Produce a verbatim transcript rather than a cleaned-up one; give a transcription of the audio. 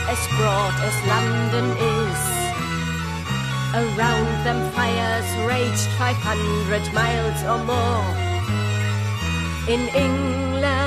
as broad as London is. Around them fires raged five hundred miles or more. In England